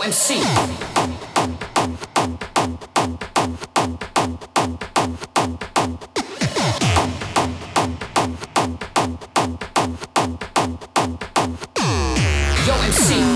MC. Yo, MC.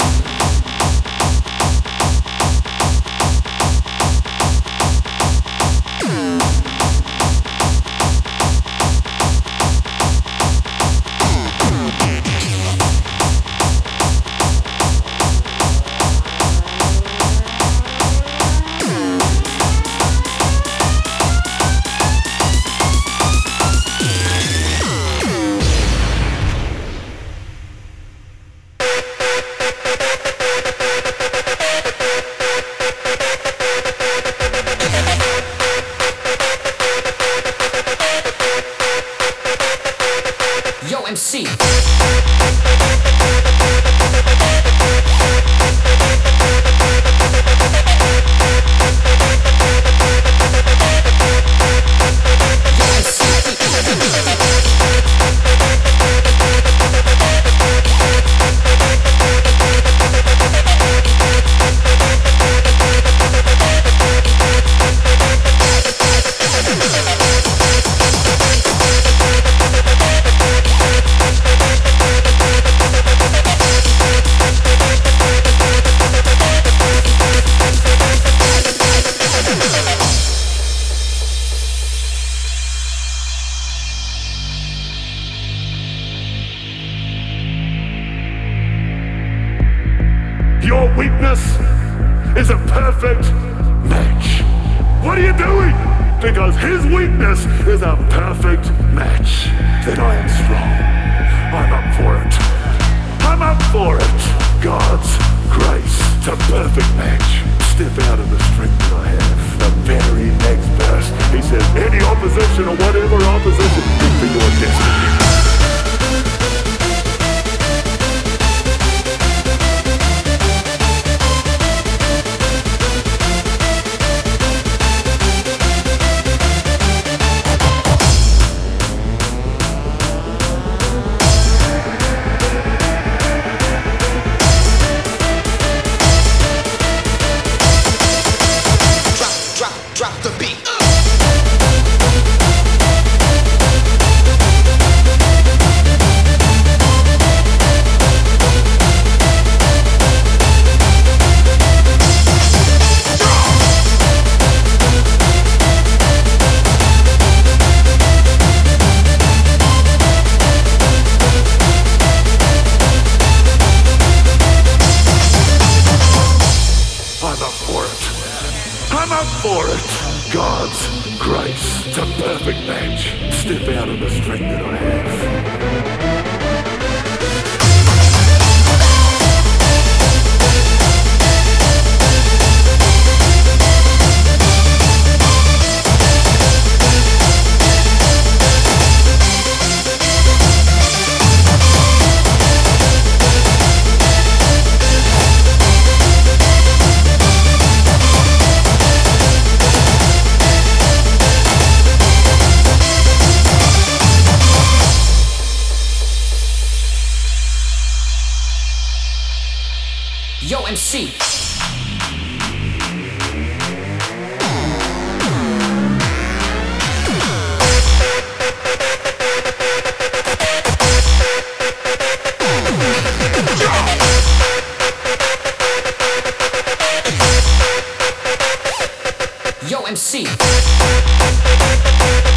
Yo, MC. Your weakness is a perfect match. What are you doing? Because his weakness is a perfect match. Then I am strong. I'm up for it. I'm up for it. God's grace. It's a perfect match. Step out of the strength that I have. The very next verse, he says, any opposition or whatever opposition is for your destiny. Drop the beat. I'm up for it. I'm up for it. God's grace. It's a perfect match. Step out of the strength that I have. Yo, MC. Yo, MC.